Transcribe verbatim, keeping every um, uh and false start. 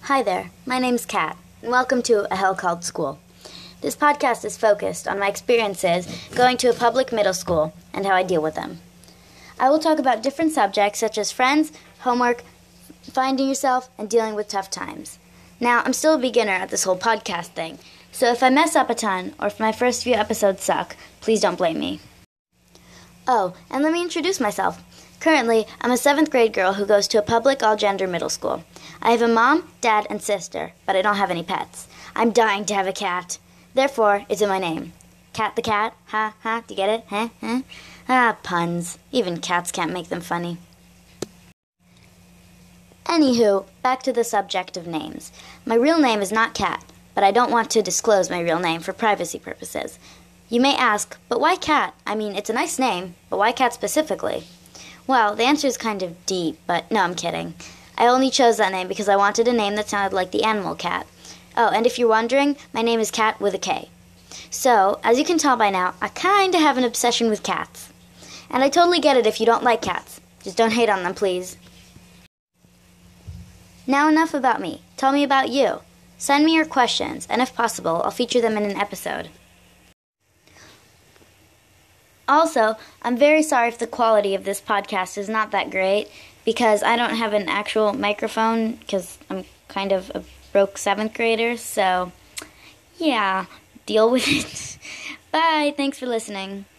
Hi there, my name's Kat, and welcome to A Hell Called School. This podcast is focused on my experiences going to a public middle school and how I deal with them. I will talk about different subjects such as friends, homework, finding yourself, and dealing with tough times. Now, I'm still a beginner at this whole podcast thing, so if I mess up a ton, or if my first few episodes suck, please don't blame me. Oh, and let me introduce myself. Currently, I'm a seventh grade girl who goes to a public all-gender middle school. I have a mom, dad, and sister, but I don't have any pets. I'm dying to have a cat. Therefore, it's in my name. Cat the cat? Ha, ha, do you get it? Huh, huh? Ah, puns. Even cats can't make them funny. Anywho, back to the subject of names. My real name is not Kat, but I don't want to disclose my real name for privacy purposes. You may ask, but why Kat? I mean, it's a nice name, but why Kat specifically? Well, the answer is kind of deep, but no, I'm kidding. I only chose that name because I wanted a name that sounded like the animal cat. Oh, and if you're wondering, my name is Kat with a K. So, as you can tell by now, I kinda have an obsession with cats. And I totally get it if you don't like cats. Just don't hate on them, please. Now enough about me. Tell me about you. Send me your questions, and if possible, I'll feature them in an episode. Also, I'm very sorry if the quality of this podcast is not that great, because I don't have an actual microphone, because I'm kind of a broke seventh grader, so yeah, deal with it. Bye, thanks for listening.